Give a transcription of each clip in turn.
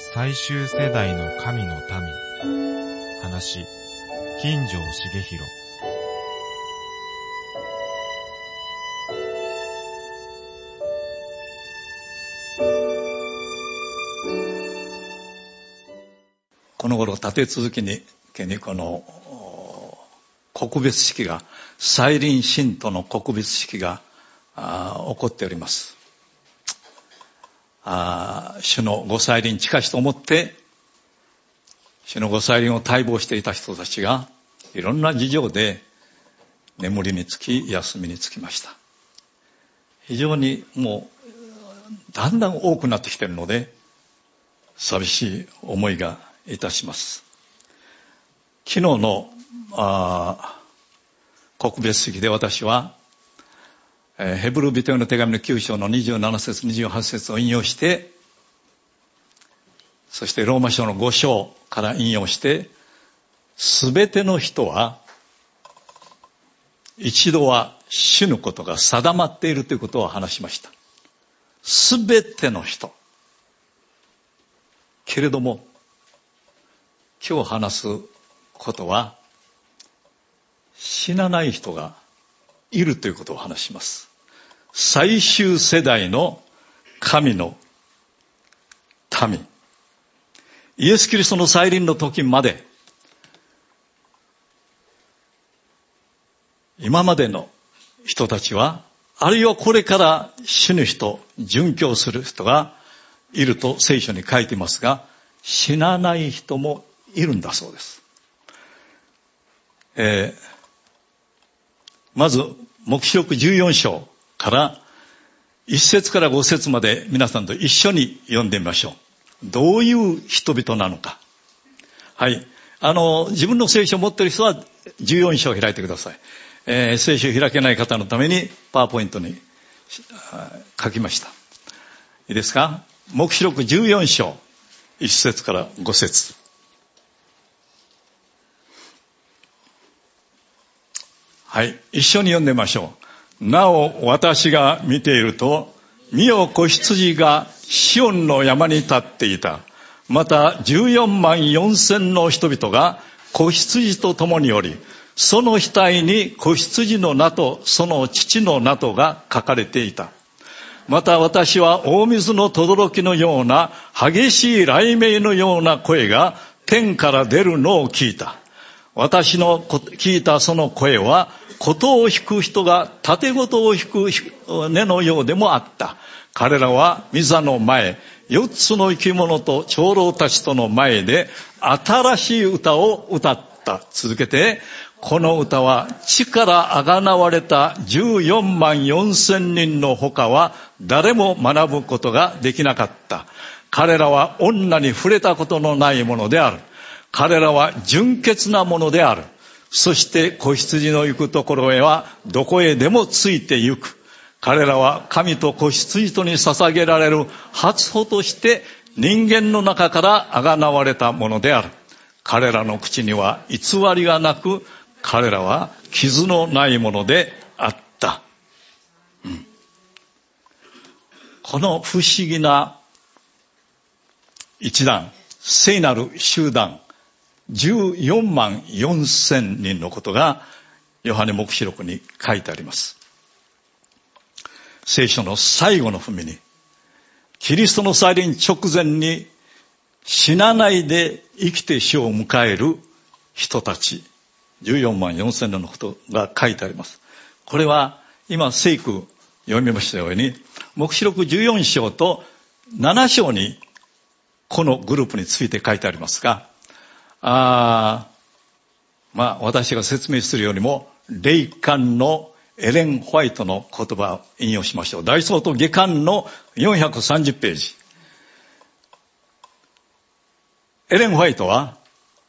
最終世代の神の民。話、金城重弘。 この頃立て続けにこの告別式が、再臨信徒の告別式が起こっております。主のご再臨近しと思って主のご再臨を待望していた人たちがいろんな事情で眠りにつき休みにつきました。非常にもうだんだん多くなってきているので寂しい思いがいたします。昨日の告別式で私はヘブル人への手紙の9章の27節28節を引用して、そしてローマ書の5章から引用して、すべての人は一度は死ぬことが定まっているということを話しました。すべての人。けれども今日話すことは死なない人がいるということを話します。最終世代の神の民。イエス・キリストの再臨の時まで今までの人たちは、あるいはこれから死ぬ人、殉教する人がいると聖書に書いていますが、死なない人もいるんだそうです。まず黙示録14章から1節から5節まで皆さんと一緒に読んでみましょう。どういう人々なのか。はい。自分の聖書を持っている人は14章を開いてください。聖書を開けない方のためにパワーポイントに書きました。いいですか？黙示録14章1節から5節。はい。一緒に読んでみましょう。なお私が見ていると、見よ子羊がシオンの山に立っていた。また14万4千の人々が子羊と共におり、その額に子羊の名とその父の名とが書かれていた。また私は大水の轟のような激しい雷鳴のような声が天から出るのを聞いた。私の聞いたその声は、琴を弾く人が盾琴を弾く音のようでもあった。彼らは御座の前、4つの生き物と長老たちとの前で新しい歌を歌った。続けて、この歌は地からあがなわれた14万4千人の他は誰も学ぶことができなかった。彼らは女に触れたことのないものである。彼らは純潔なものである。そして子羊の行くところへはどこへでもついて行く。彼らは神と子羊とに捧げられる初歩として人間の中からあがなわれたものである。彼らの口には偽りがなく、彼らは傷のないものであった。この不思議な一団、聖なる集団、14万4千人のことがヨハネ黙示録に書いてあります。聖書の最後の文に、キリストの再臨直前に死なないで生きて死を迎える人たち、14万4千人のことが書いてあります。これは今聖句読みましたように、黙示録14章と7章にこのグループについて書いてありますが、私が説明するよりも霊感のエレン・ホワイトの言葉を引用しましょう。大相当下巻の430ページ。エレン・ホワイトは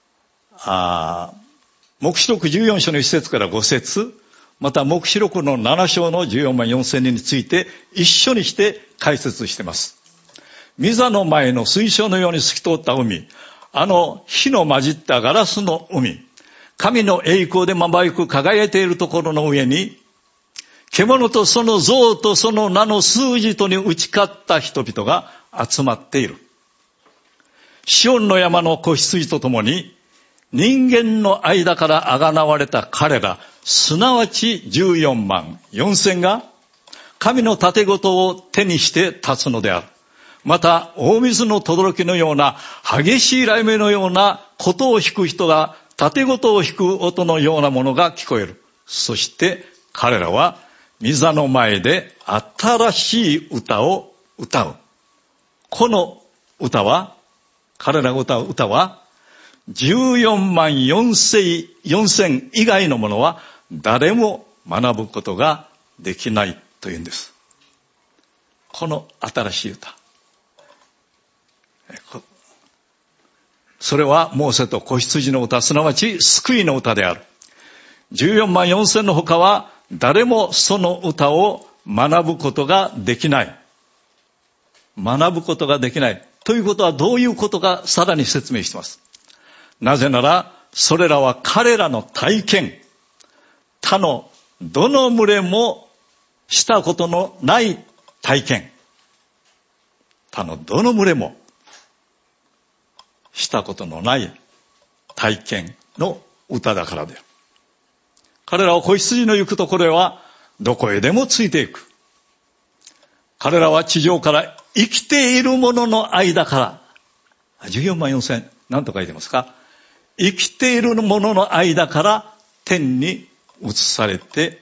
黙示録14章の1節から5節、また黙示録の7章の14万4千人について一緒にして解説しています。御座の前の水晶のように透き通った海、火の混じったガラスの海、神の栄光でまばゆく輝いているところの上に、獣とその像とその名の数字とに打ち勝った人々が集まっている。 シオンの山の子羊とともに人間の間からあがなわれた彼ら、すなわち14万4千が神の盾事を手にして立つのである。また大水の轟のような激しい雷鳴のような琴を弾く人が盾事を弾く音のようなものが聞こえる。そして彼らは御座の前で新しい歌を歌う。この歌は、彼らが歌う歌は14万4千以外のものは誰も学ぶことができないというんです。この新しい歌、それはモーセと子羊の歌、すなわち救いの歌である。14万4千の他は誰もその歌を学ぶことができない。学ぶことができない。ということはどういうことかさらに説明しています。なぜなら、それらは彼らの体験、他のどの群れもしたことのない体験、他のどの群れもしたことのない体験の歌だからである。彼らは子羊の行くところへはどこへでもついていく。彼らは地上から生きている者の間から、14万4千、何と書いてますか？生きている者の間から天に移されて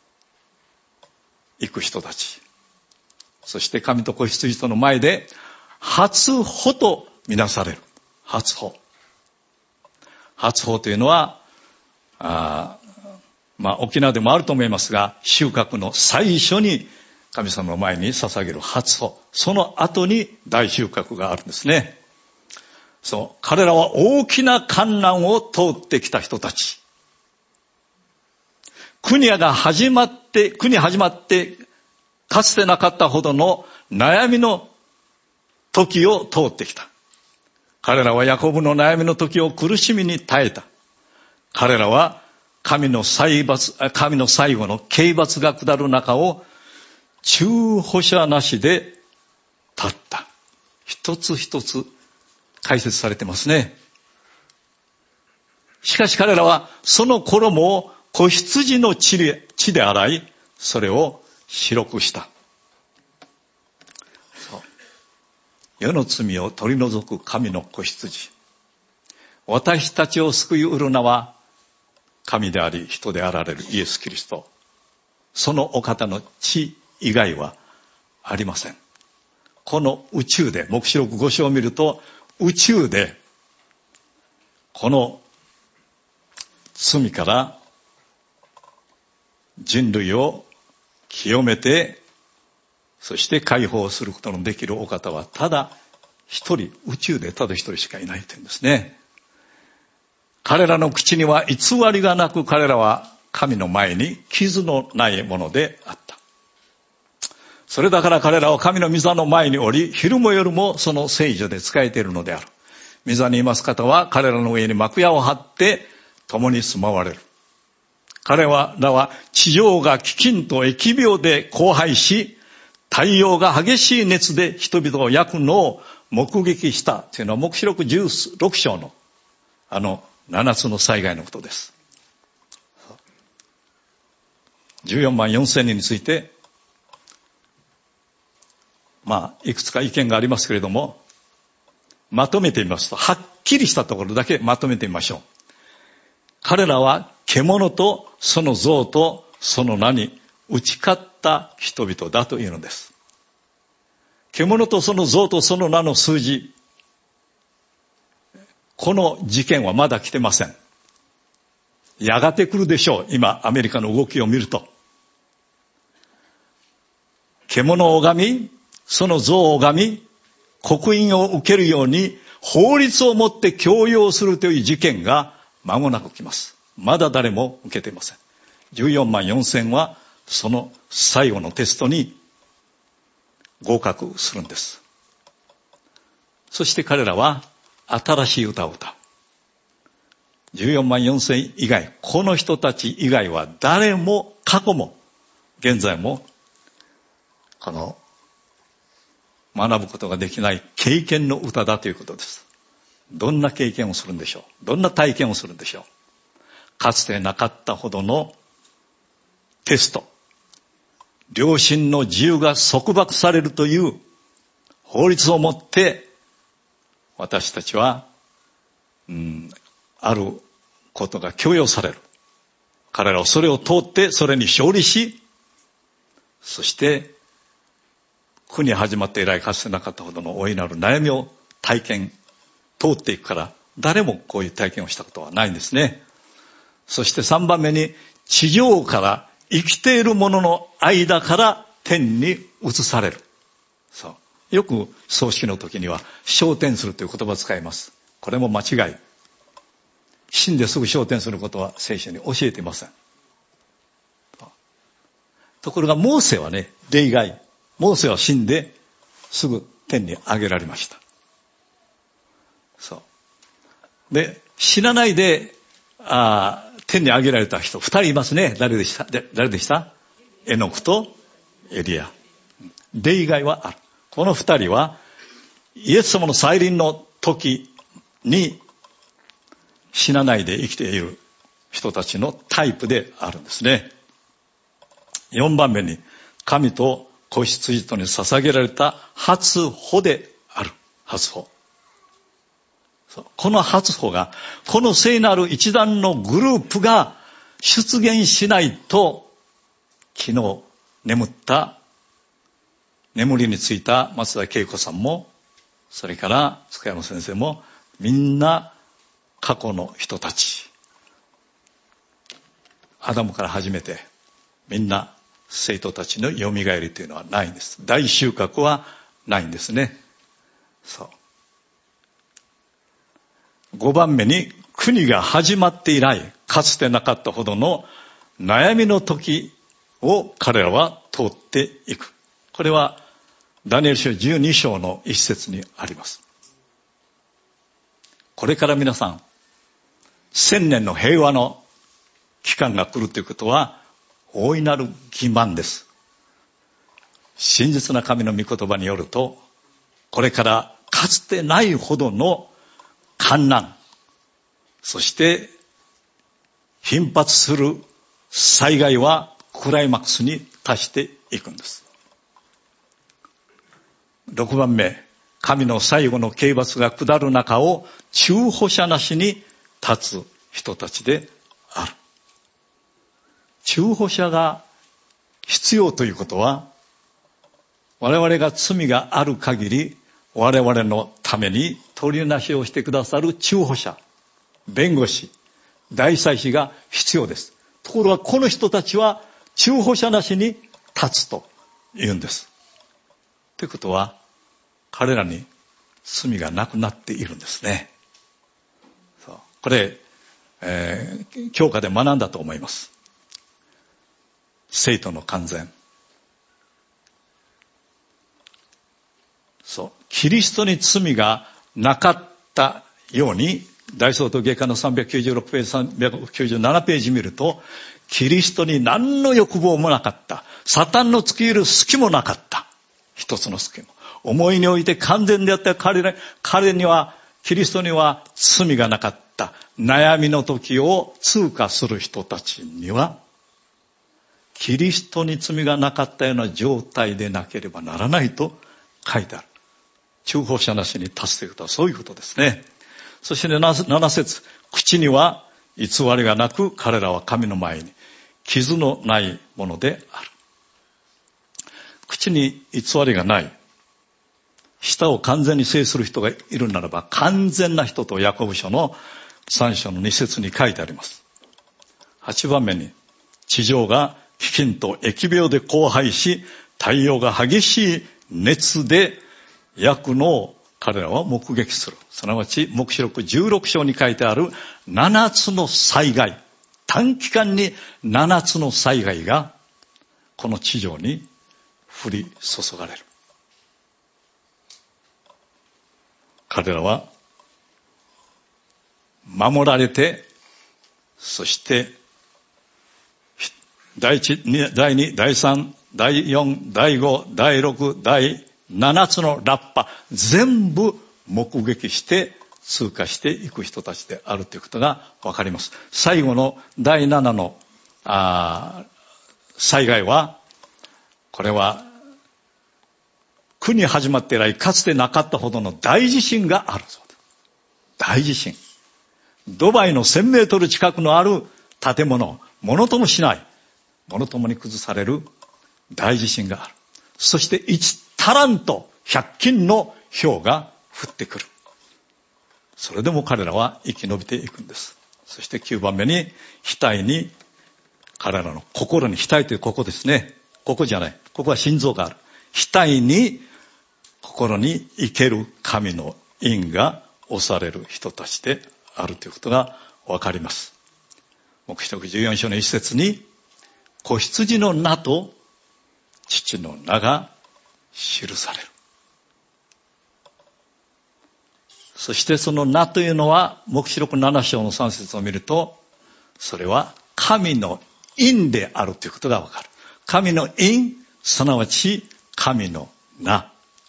いく人たち。そして神と子羊との前で初穂とみなされる。初穂。初穂というのは、沖縄でもあると思いますが、収穫の最初に神様の前に捧げる初穂。その後に大収穫があるんですね。そう。彼らは大きな患難を通ってきた人たち。国始まってかつてなかったほどの悩みの時を通ってきた。彼らはヤコブの悩みの時を苦しみに耐えた。彼らは神の最後の刑罰が下る中を中保者なしで立った。一つ一つ解説されてますね。しかし彼らはその衣を子羊の血で洗い、それを白くした。世の罪を取り除く神の子羊。私たちを救いうる名は神であり人であられるイエス・キリスト。そのお方の血以外はありません。この宇宙で、黙示録5章を見ると、宇宙でこの罪から人類を清めて、そして解放することのできるお方はただ一人、宇宙でただ一人しかいないというんですね。彼らの口には偽りがなく、彼らは神の前に傷のないものであった。それだから彼らは神の御座の前におり、昼も夜もその聖所で仕えているのである。御座にいます方は彼らの上に幕屋を張って共に住まわれる。彼らは地上が飢饉と疫病で荒廃し、太陽が激しい熱で人々を焼くのを目撃したというのは黙示録16章の7つの災害のことです。14万4千人について、いくつか意見がありますけれども、まとめてみますと、はっきりしたところだけまとめてみましょう。彼らは獣とその像とその名に打ち勝った人々だというのです。獣とその像とその名の数字、この事件はまだ来てません。やがて来るでしょう。今アメリカの動きを見ると、獣を拝み、その像を拝み、刻印を受けるように法律をもって強要するという事件が間もなく来ます。まだ誰も受けていません。14万4千はその最後のテストに合格するんです。そして彼らは新しい歌を歌う。14万4千以外、この人たち以外は誰も過去も現在も学ぶことができない経験の歌だということです。 どんな経験をするんでしょう。どんな体験をするんでしょう。かつてなかったほどのテスト、良心の自由が束縛されるという法律をもって私たちは、あることが許容される。彼らはそれを通ってそれに勝利し、そして苦に始まって以来かつてなかったほどの大いなる悩みを通っていくから、誰もこういう体験をしたことはないんですね。そして3番目に、地上から生きている者の間から天に移される。そう。よく葬式の時には昇天するという言葉を使います。これも間違い。死んですぐ昇天することは聖書に教えていません。ところがモーセはね、例外。モーセは死んですぐ天に上げられました。そう。で、死なないで、天に上げられた人、2人いますね。誰でしたエノクとエリア。例外はある。この2人は、イエス様の再臨の時に死なないで生きている人たちのタイプであるんですね。4番目に、神と子羊とに捧げられた初穂である。初穂。この初穂が、この聖なる一団のグループが出現しないと、昨日眠りについた松田恵子さんも、それから塚山先生も、みんな過去の人たち、アダムから始めて、みんな生徒たちの蘇りというのはないんです。大収穫はないんですね。そう。5番目に、国が始まって以来、かつてなかったほどの悩みの時を彼らは通っていく。これはダニエル書12章の一節にあります。これから皆さん、1000年の平和の期間が来るということは大いなる欺瞞です。真実な神の御言葉によると、これからかつてないほどの患難、そして頻発する災害はクライマックスに達していくんです。6番目、神の最後の刑罰が下る中を中保者なしに立つ人たちである。中保者が必要ということは、我々が罪がある限り我々のために取りなしをしてくださる中保者、弁護士、大祭司が必要です。ところがこの人たちは中保者なしに立つと言うんです。ということは、彼らに罪がなくなっているんですね。そうこれ、教科で学んだと思います。聖徒の完全。そう。キリストに罪がなかったように、大総統外科の396ページ、397ページ見ると、キリストに何の欲望もなかった。サタンの付け入る隙もなかった。一つの隙も。思いにおいて完全であった彼には、キリストには罪がなかった。悩みの時を通過する人たちには、キリストに罪がなかったような状態でなければならないと書いてある。中保者なしに立つということはそういうことですね。そして7節、口には偽りがなく、彼らは神の前に傷のないものである。口に偽りがない。舌を完全に制する人がいるならば、完全な人とヤコブ書の3章の2節に書いてあります。8番目に、地上が飢饉と疫病で荒廃し、太陽が激しい熱で焼くのを彼らは目撃する。すなわち、黙示録16章に書いてある7つの災害。短期間に7つの災害がこの地上に降り注がれる。彼らは守られて、そして第1、第2、第3、第4、第5、第6、第7つのラッパ全部目撃して通過していく人たちであるということがわかります。最後の第7の災害は、これは国始まって以来かつてなかったほどの大地震があるそうです。大地震。ドバイの1000メートル近くのある建物、ものともしない、ものともに崩される大地震がある。そして1タラント100斤の氷が降ってくる。それでも彼らは生き延びていくんです。そして9番目に、額に、彼らの心に、額というここですね。ここじゃない。ここは心臓がある。額に、心に生ける神の印が押される人たちであるということがわかります。黙示録14章の一節に、子羊の名と父の名が記される。そしてその名というのは、黙示録7章の3節を見ると、それは神の印であるということがわかる。神の印、すなわち神の名。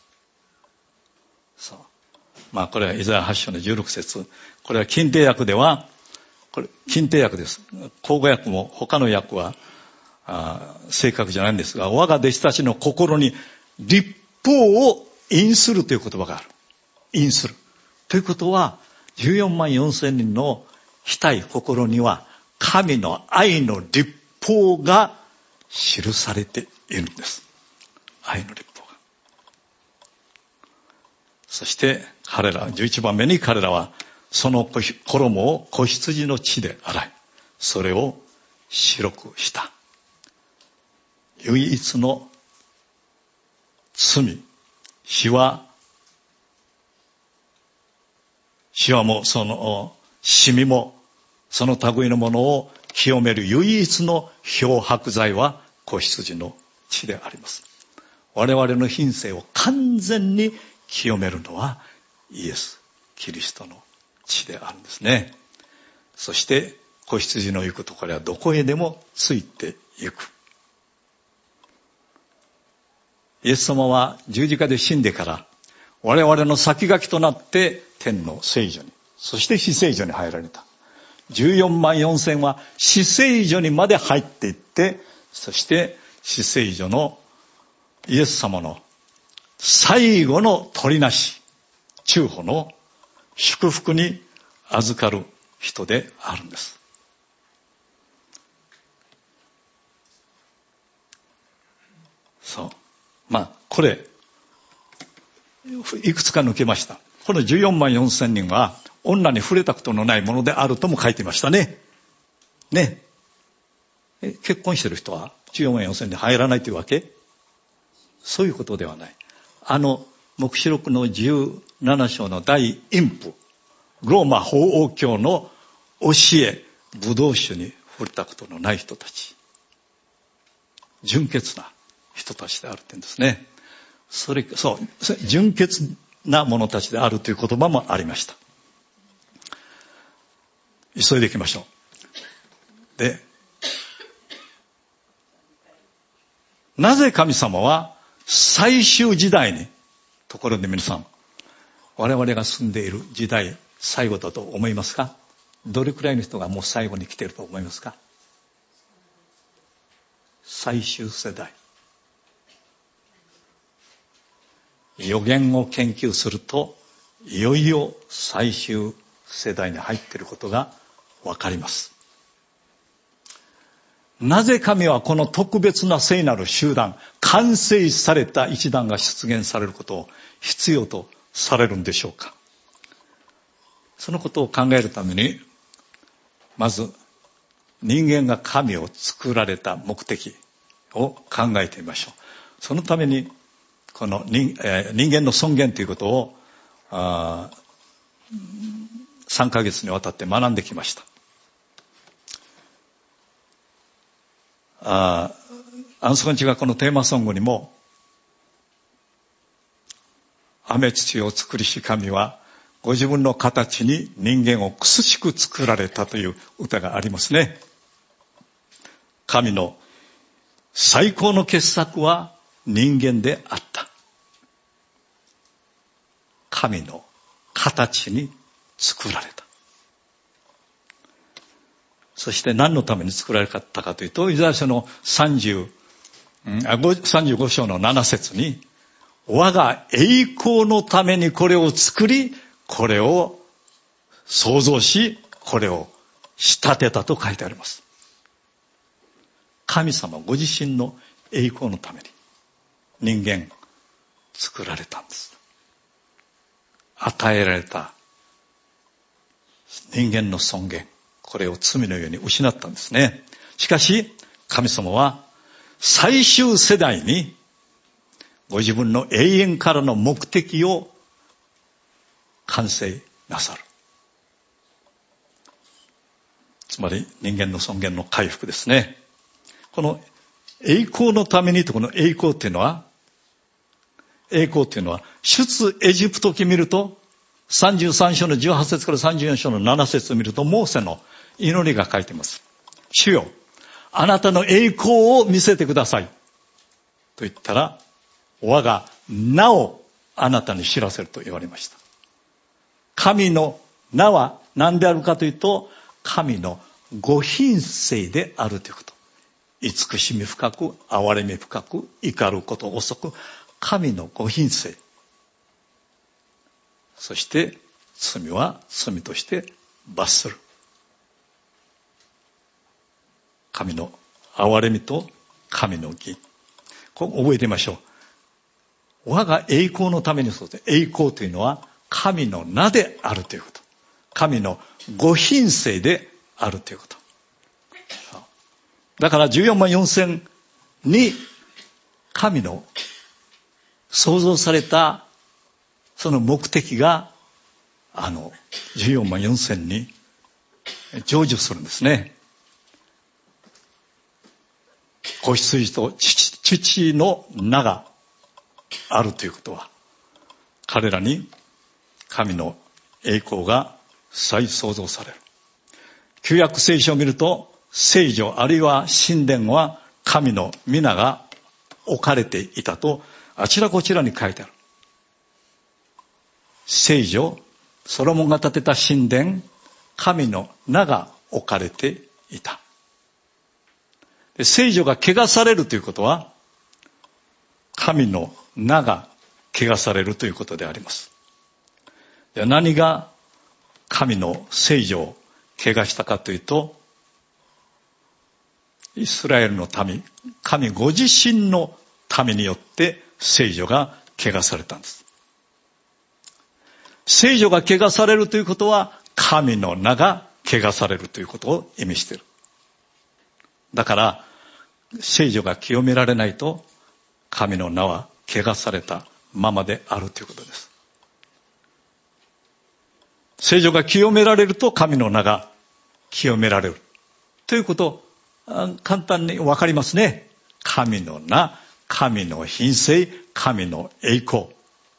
そう。これはイザヤ8章の16節。これは近帝訳では、これ近帝訳です。口語訳も他の訳は正確じゃないんですが、我が弟子たちの心に律法を印するという言葉がある。印する。ということは、14万4千人の額、心には神の愛の律法が記されているんです。愛の律法が。そして彼ら、11番目に彼らはその衣を子羊の血で洗い、それを白くした。唯一の罪、死はもその死味もその類のものを清める唯一の漂白剤は子羊の血であります。我々の品性を完全に清めるのはイエス・キリストの血であるんですね。そして子羊の行くところはどこへでもついて行く。イエス様は十字架で死んでから我々の先駆けとなって天の聖所に、そして死聖所に入られた。14万4千は死聖所にまで入っていって、そして死聖所のイエス様の最後の取りなし、中保の祝福に預かる人であるんです。そう。これ、いくつか抜けました。この14万4千人は女に触れたことのないものであるとも書いてましたね。ね。結婚してる人は14万4千人入らないというわけ？そういうことではない。黙示録の17章の第一部、ローマ法王教の教え、ブドウ酒に触れたことのない人たち。純潔な人たちであるって言うんですね。純潔な者たちであるという言葉もありました。急いでいきましょう。で、なぜ神様は最終時代に、ところで皆さん、我々が住んでいる時代、最後だと思いますか？どれくらいの人がもう最後に来ていると思いますか？最終世代。予言を研究すると、いよいよ最終世代に入っていることがわかります。なぜ神はこの特別な聖なる集団、完成された一団が出現されることを必要とされるんでしょうか。そのことを考えるために、まず人間が神を作られた目的を考えてみましょう。そのためにこの人間の尊厳ということを3ヶ月にわたって学んできました。アンソンチがこのテーマソングにも、雨土を作りし神はご自分の形に人間を苦しく作られたという歌がありますね。神の最高の傑作は人間であった。神の形に作られた。そして何のために作られたかというと、イザヤ書の35章の7節に、我が栄光のためにこれを作り、これを創造し、これを仕立てたと書いてあります。神様ご自身の栄光のために人間作られたんです。与えられた人間の尊厳、これを罪のように失ったんですね。しかし神様は最終世代にご自分の永遠からの目的を完成なさる。つまり人間の尊厳の回復ですね。この栄光のためにと、この栄光っていうのは、出エジプト記見ると、33章の18節から34章の7節を見ると、モーセの祈りが書いています。主よ、あなたの栄光を見せてください。と言ったら、我が名をあなたに知らせると言われました。神の名は何であるかというと、神のご品性であるということ。慈しみ深く、憐れみ深く、怒ること遅く、神のご品性。そして罪は罪として罰する。神の憐れみと神の義。これ覚えてみましょう。我が栄光のためにそうです。栄光というのは神の名であるということ。神のご品性であるということ。だから14万4000に神の創造されたその目的が14万4000に成就するんですね。子羊と父の名があるということは、彼らに神の栄光が再創造される。旧約聖書を見ると、聖女あるいは神殿は神の皆が置かれていたとあちらこちらに書いてある。聖女、ソロモンが建てた神殿、神の名が置かれていた。聖女が汚されるということは、神の名が汚されるということであります。では何が神の聖女を汚したかというと、イスラエルの民、神ご自身の民によって聖女が汚されたんです。聖女が汚されるということは、神の名が汚されるということを意味している。だから、聖女が清められないと、神の名は汚されたままであるということです。聖女が清められると、神の名が清められる。ということ、簡単にわかりますね。神の名、神の品性、神の栄光。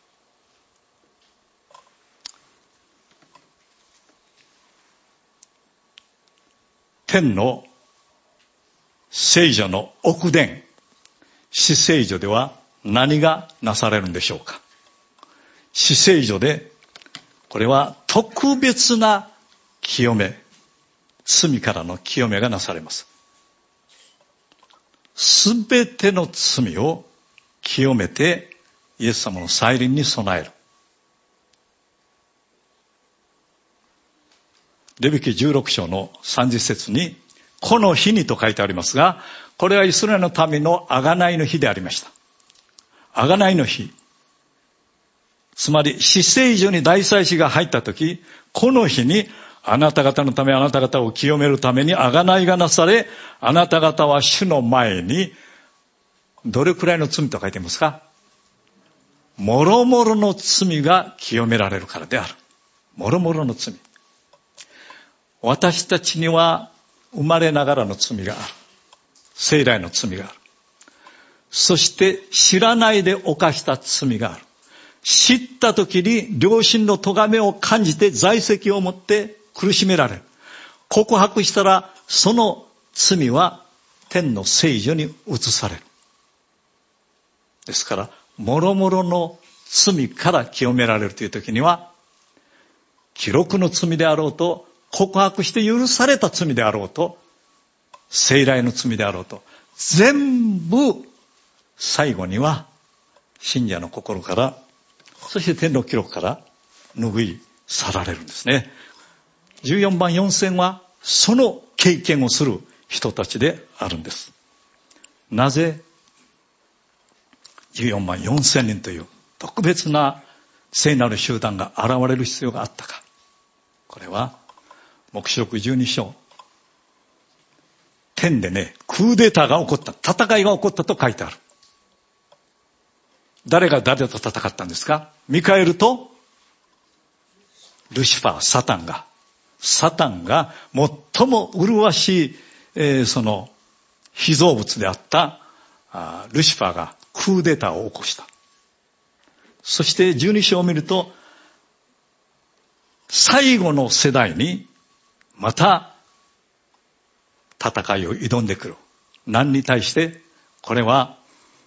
天の聖女の奥殿、至聖所では何がなされるんでしょうか。至聖所で、これは特別な清め、罪からの清めがなされます。すべての罪を清めてイエス様の再臨に備える。レビ記16章の30節に、この日にと書いてありますが、これはイスラエルの民の贖いの日でありました。贖いの日。つまり、至聖所に大祭司が入ったとき、この日にあなた方のため、あなた方を清めるために贖いがなされ、あなた方は主の前に、どれくらいの罪と書いてますか？もろもろの罪が清められるからである。もろもろの罪。私たちには生まれながらの罪がある。生来の罪がある。そして知らないで犯した罪がある。知った時に良心の咎めを感じて在籍を持って苦しめられる。告白したらその罪は天の聖所に移される。ですから、もろもろの罪から清められるという時には、 記録の罪であろうと、告白して許された罪であろうと、生来の罪であろうと、全部最後には信者の心から、そして天の記録から拭い去られるんですね。14万4千はその経験をする人たちであるんです。なぜ14万4千人という特別な聖なる集団が現れる必要があったか。これは黙示録12章、天でね、クーデターが起こった、戦いが起こったと書いてある。誰が誰と戦ったんですか？ミカエルとルシファー、サタンが最も麗しい、その被造物であったルシファーがクーデターを起こした。そして12章を見ると、最後の世代にまた戦いを挑んでくる。何に対して？これは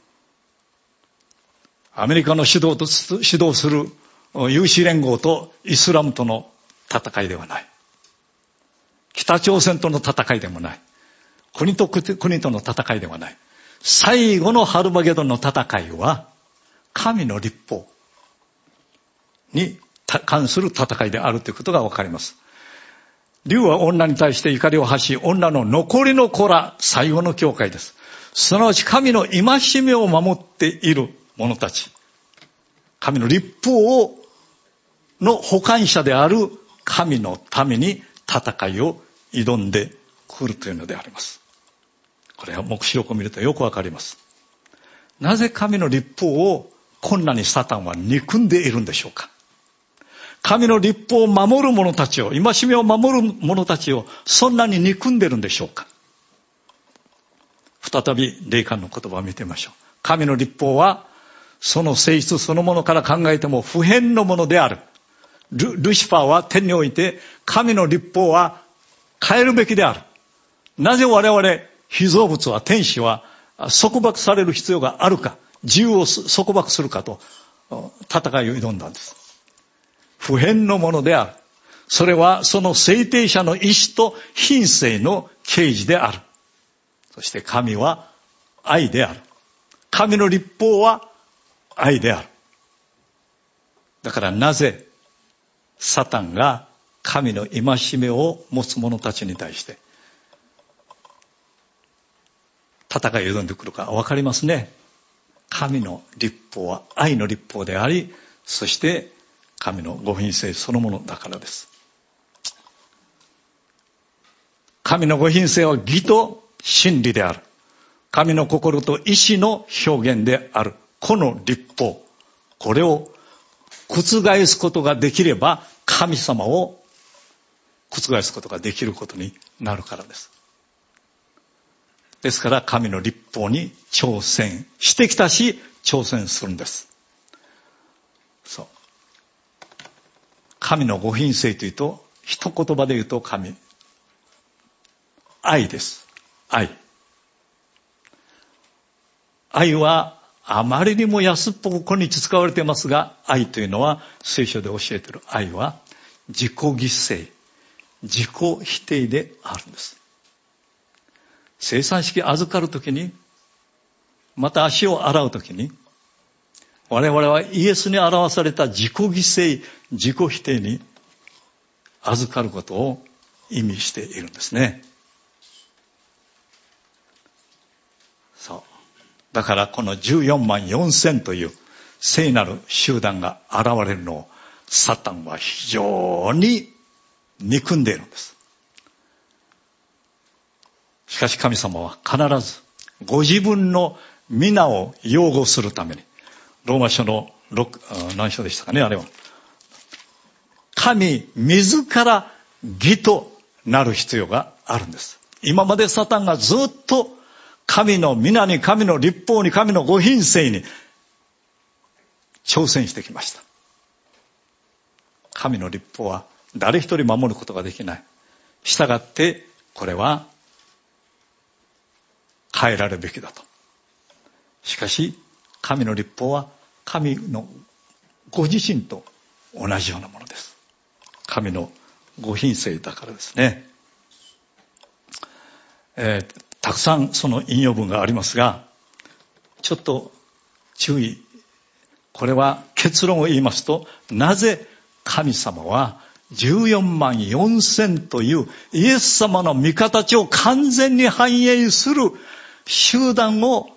アメリカの主導する有志連合とイスラムとの戦いではない。北朝鮮との戦いでもない。国と国との戦いではない。最後のハルマゲドンの戦いは神の律法に関する戦いであるということがわかります。竜は女に対して怒りを発し、女の残りの子ら、最後の教会です。すなわち神の戒めを守っている者たち、神の律法の保管者である神のために戦いを挑んでくるというのであります。これは黙示録を見るとよくわかります。なぜ神の律法をこんなにサタンは憎んでいるんでしょうか。神の律法を守る者たちを、戒めを守る者たちをそんなに憎んでいるんでしょうか。再び霊感の言葉を見てみましょう。神の律法はその性質そのものから考えても不変のものである。ルシファーは天において神の律法は変えるべきである。なぜ我々被造物は、天使は束縛される必要があるか、自由を束縛するかと戦いを挑んだんです。不変のものである。それはその制定者の意志と品性の啓示である。そして神は愛である。神の律法は愛である。だからなぜサタンが神の戒めを持つ者たちに対して戦いを挑んでくるか分かりますね。神の律法は愛の律法であり、そして神のご品性そのものだからです。神のご品性は義と真理である。神の心と意志の表現である。この律法、これを覆すことができれば神様を覆すことができることになるからです。ですから神の律法に挑戦してきたし、挑戦するんです。そう。神のご品性というと、一言葉で言うと神、愛です。愛。愛はあまりにも安っぽく今日使われていますが、愛というのは聖書で教えている愛は自己犠牲、自己否定であるんです。生産式預かるときに、また足を洗うときに、我々はイエスに表された自己犠牲、自己否定に預かることを意味しているんですね。そう。だからこの14万4千という聖なる集団が現れるのをサタンは非常に憎んでいるんです。しかし神様は必ずご自分の皆を擁護するために、ローマ書の何章でしたかね、あれは。神自ら義となる必要があるんです。今までサタンがずっと神の皆に、神の律法に、神のご品性に挑戦してきました。神の律法は誰一人守ることができない。したがってこれは変えられるべきだと。しかし神の律法は神のご自身と同じようなものです。 神のご品性だからですね。たくさんその引用文がありますが、ちょっと注意。これは結論を言いますと、なぜ神様は14万4千というイエス様の御形を完全に反映する集団を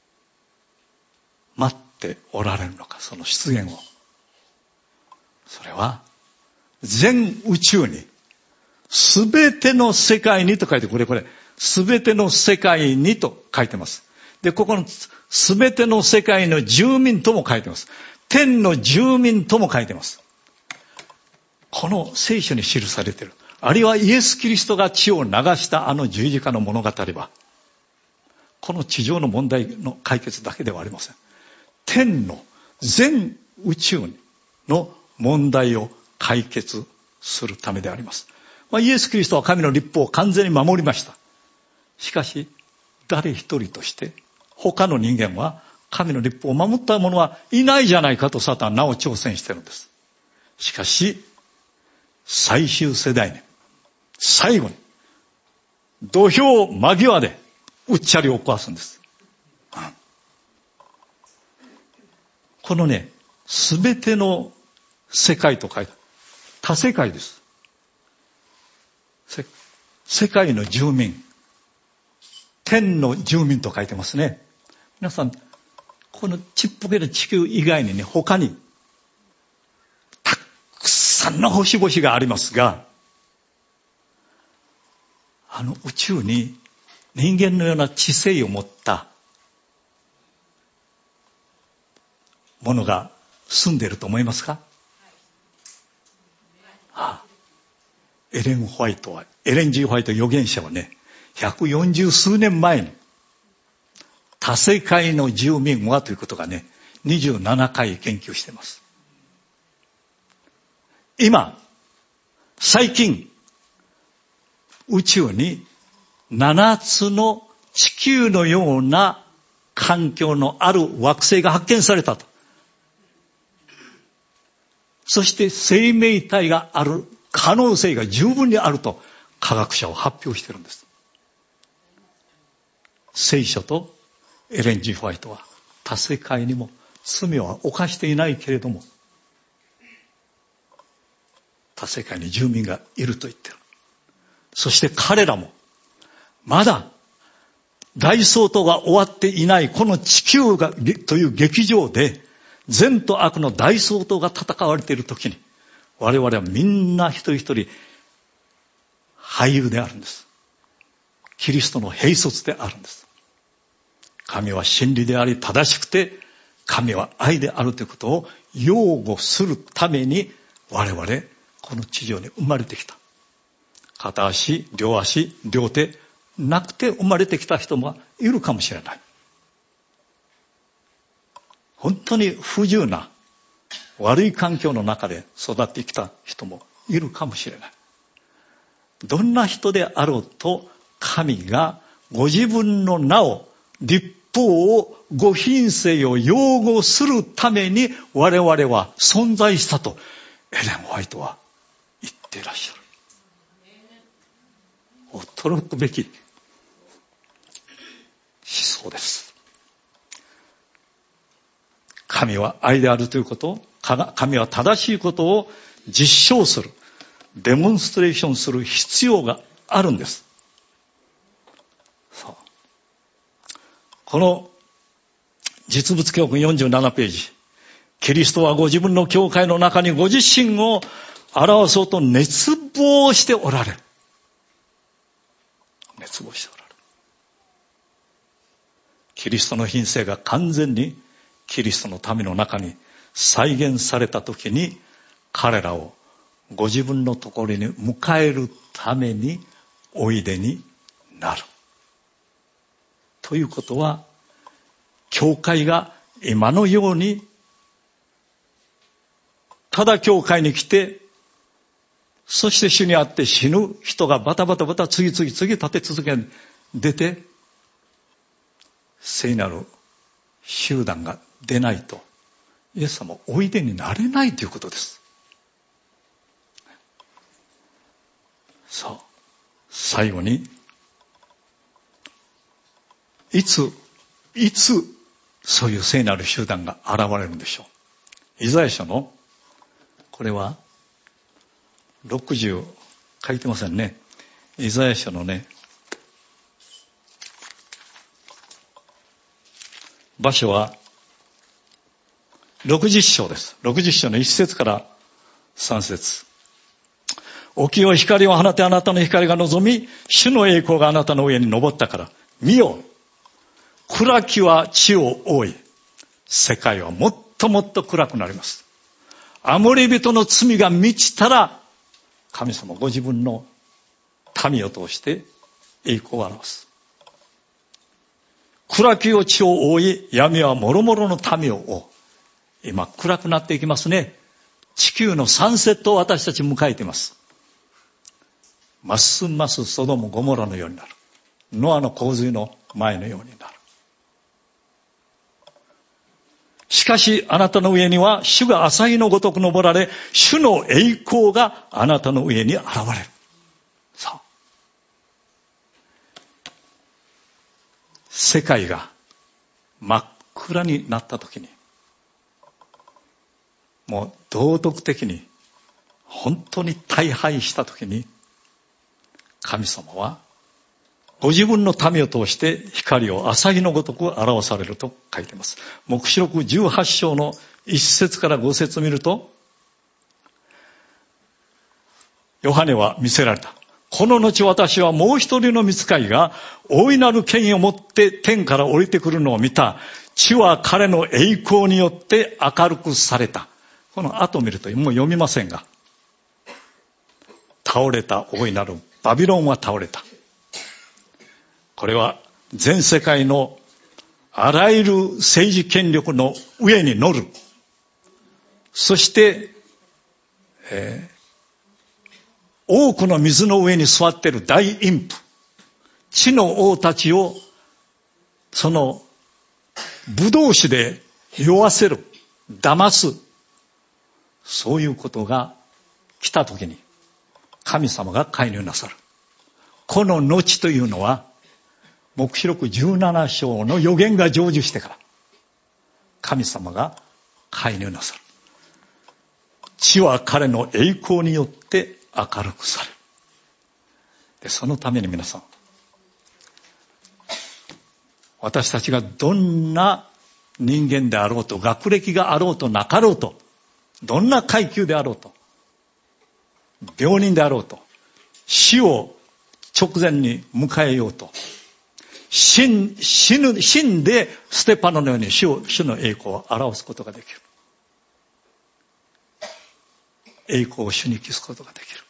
待っておられるのか、その出現を。それは全宇宙に、すべての世界にと書いて、これすべての世界にと書いてます。で、ここのすべての世界の住民とも書いてます。天の住民とも書いてます。この聖書に記されている。あるいはイエス・キリストが血を流したあの十字架の物語は、この地上の問題の解決だけではありません。天の全宇宙の問題を解決するためであります。イエス・キリストは神の律法を完全に守りました。しかし、誰一人として他の人間は神の律法を守った者はいないじゃないかとサタンはなお挑戦しているんです。しかし、最終世代に、最後に、土俵間際でうっちゃりを壊すんです。このね、すべての世界と書いてある。多世界です。世界の住民、天の住民と書いてますね。皆さん、このちっぽけな地球以外にね、他にたくさんの星々がありますが、宇宙に人間のような知性を持ったものが住んでいると思いますか？エレン・G・ホワイト預言者はね、140数年前に多世界の住民はということがね、27回研究しています。今、最近、宇宙に7つの地球のような環境のある惑星が発見されたと。そして生命体がある可能性が十分にあると科学者は発表しているんです。聖書とエレン・G・ホワイトは多世界にも罪は犯していないけれども、多世界に住民がいると言っている。そして彼らもまだ大総統が終わっていないこの地球がという劇場で善と悪の大総統が戦われているときに、我々はみんな一人一人俳優であるんです。キリストの兵卒であるんです。神は真理であり正しくて、神は愛であるということを擁護するために我々この地上に生まれてきた。片足、両足、両手なくて生まれてきた人もいるかもしれない。本当に不自由な悪い環境の中で育ってきた人もいるかもしれない。どんな人であろうと神がご自分の名を、律法を、ご品性を擁護するために我々は存在したとエレン・ホワイトは言っていらっしゃる。驚くべき思想です。神は愛であるということ、神は正しいことを実証する、デモンストレーションする必要があるんです。そう。この実物教訓47ページ、キリストはご自分の教会の中にご自身を表そうと熱望しておられる。熱望しておられる。キリストの品性が完全にキリストの民の中に再現されたときに、彼らをご自分のところに迎えるためにおいでになる。ということは、教会が今のようにただ教会に来て、そして主にあって死ぬ人がバタバタ次々立て続けに出て、聖なる集団が出ないとイエス様おいでになれないということです。 そう。最後に、いつそういう聖なる集団が現れるんでしょう。イザヤ書の、これは、60、書いてませんね。イザヤ書のね、場所は、60章です。60章の1節から3節。起きよ光を放て、あなたの光が望み、主の栄光があなたの上に昇ったから。見よ、暗きは地を覆い、世界はもっともっと暗くなります。アモリ人の罪が満ちたら、神様ご自分の民を通して栄光を表す。暗きを地を覆い、闇はもろもろの民を覆う。今暗くなっていきますね。地球のサンセットを私たち迎えています。ますますソドムゴモラのようになる。ノアの洪水の前のようになる。しかしあなたの上には主が朝日のごとく昇られ、主の栄光があなたの上に現れる。そう。世界が真っ暗になったときに、もう道徳的に本当に大敗したときに、神様はご自分の民を通して光を朝日のごとく表されると書いています。黙示録18章の1節から5節を見ると、ヨハネは見せられた。この後私はもう一人の御使いが大いなる権威を持って天から降りてくるのを見た。地は彼の栄光によって明るくされた。この後を見るともう読みませんが、倒れた大いなるバビロンは倒れた。これは全世界のあらゆる政治権力の上に乗る。そして、多くの水の上に座っている大陰譜。地の王たちをその葡萄酒で酔わせる。騙す。そういうことが来たときに神様が介入なさる。この後というのは黙示録17章の予言が成就してから神様が介入なさる。地は彼の栄光によって明るくされる。で、そのために皆さん、私たちがどんな人間であろうと、学歴があろうとなかろうと、どんな階級であろうと、病人であろうと、死を直前に迎えようと、死んでステパノのように主の栄光を表すことができる。栄光を主に帰すことができる。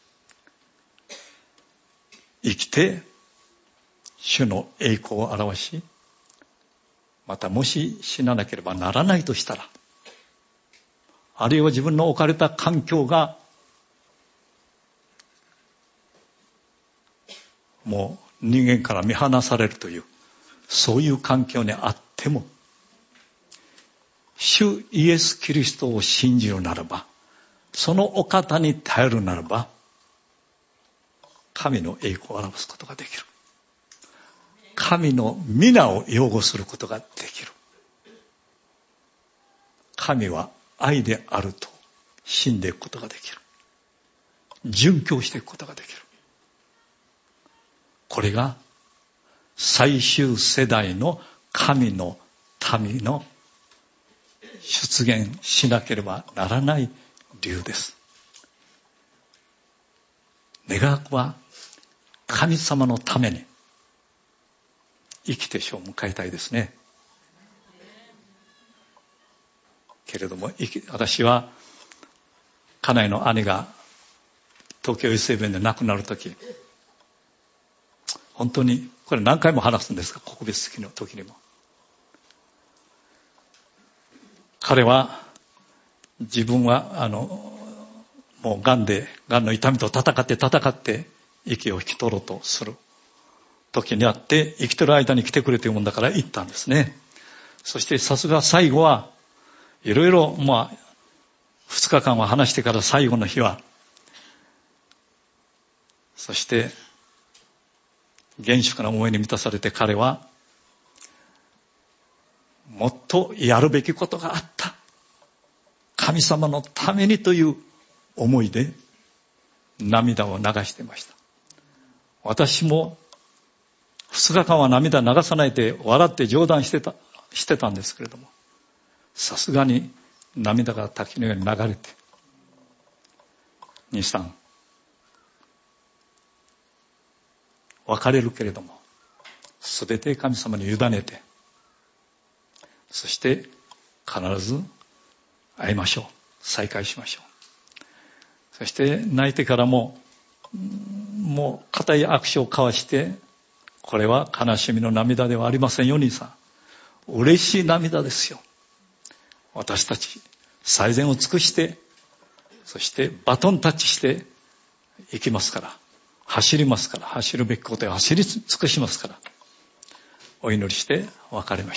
生きて主の栄光を表し、またもし死ななければならないとしたら、あるいは自分の置かれた環境がもう人間から見放されるという、そういう環境にあっても、主イエス・キリストを信じるならば、そのお方に頼るならば、神の栄光を表すことができる。神の皆を擁護することができる。神は愛であると信んでいくことができる。殉教していくことができる。これが最終世代の神の民の出現しなければならない理由です。願わくは神様のために生きて主を迎えたいですね。けれども私は家内の兄が東京 SF で亡くなるとき、本当にこれ何回も話すんですが、告別式の時にも彼は自分はもう癌の痛みと戦って息を引き取ろうとする時にあって、生きてる間に来てくれというもんだから行ったんですね。そしてさすが最後はいろいろ2日間は話してから最後の日はそして厳粛な思いに満たされて、彼はもっとやるべきことがあった、神様のためにという思いで涙を流していました。私も2日間は涙流さないで笑って冗談してたんですけれども、さすがに涙が滝のように流れて、兄さん別れるけれどもすべて神様に委ねて、そして必ず会いましょう、再会しましょう。そして泣いてからもう固い握手を交わして、これは悲しみの涙ではありませんよ兄さん、嬉しい涙ですよ。私たち最善を尽くして、そしてバトンタッチしていきますから、走りますから、走るべきことを走り尽くしますから、お祈りして別れました。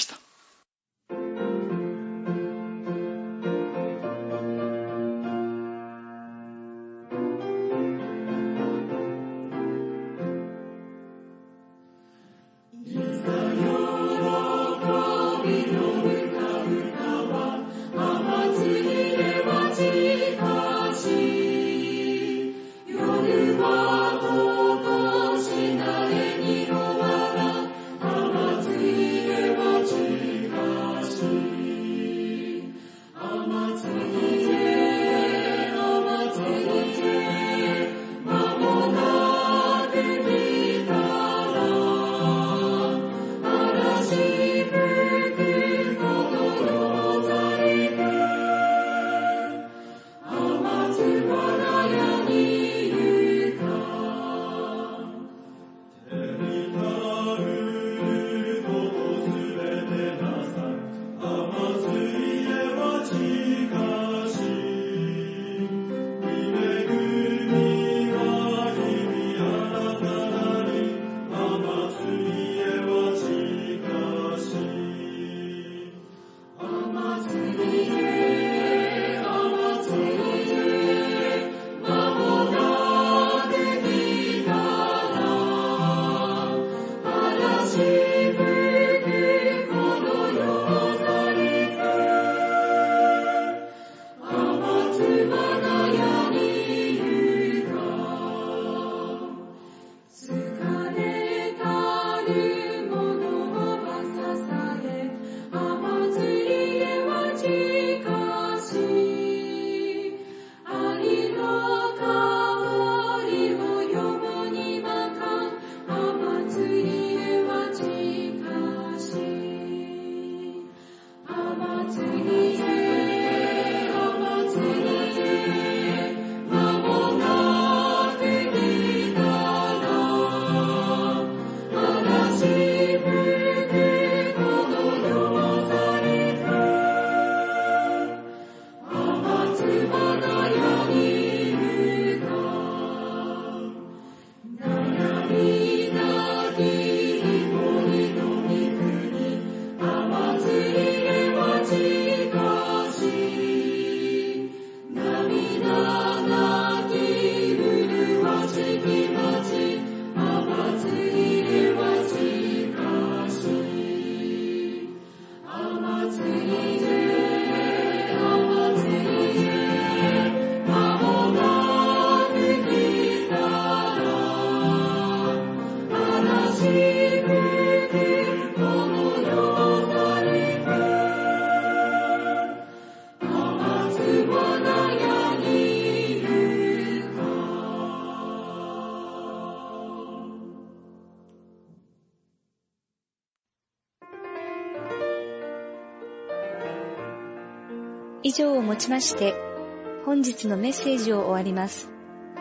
以上をもちまして本日のメッセージを終わります。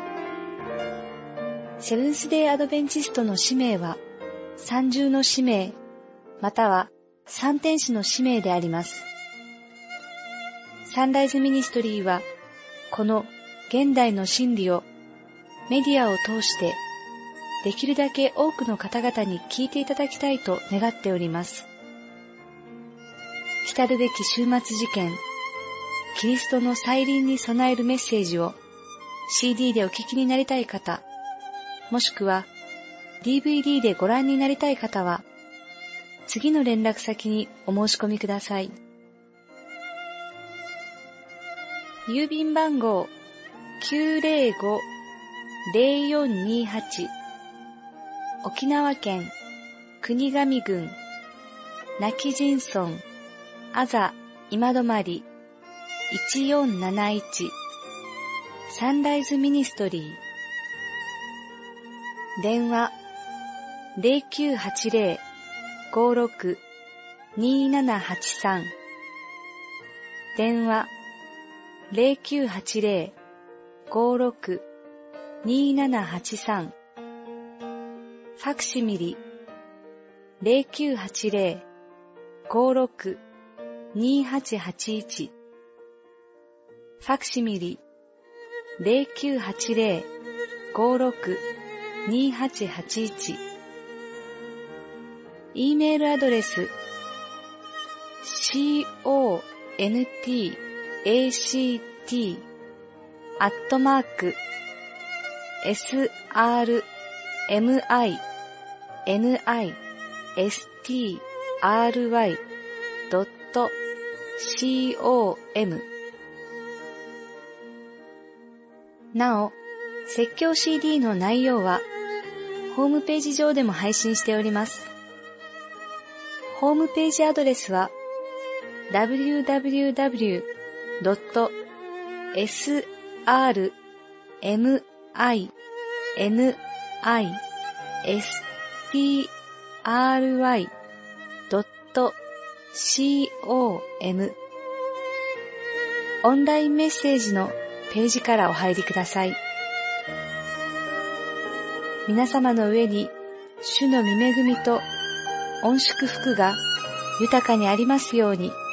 セブンスデーアドベンチストの使命は三重の使命または三天使の使命であります。サンライズミニストリーはこの現代の真理をメディアを通してできるだけ多くの方々に聞いていただきたいと願っております。来るべき終末事件キリストの再臨に備えるメッセージを CD でお聞きになりたい方、 もしくは DVD でご覧になりたい方は、次の連絡先にお申し込みください。郵便番号 905-0428 沖縄県国頭郡今帰仁村あざ今泊1471サンライズミニストリー。電話 0980-56-2783 電話 0980-56-2783 ファクシミリ 0980-56-2881 ファクシミリ 0980-56-2881 E メールアドレス srmistry.com。 なお、説教 CD の内容はホームページ上でも配信しております。ホームページアドレスは www.srmistry.com。 オンラインメッセージのページからお入りください。皆様の上に主の御恵みと御祝福が豊かにありますように。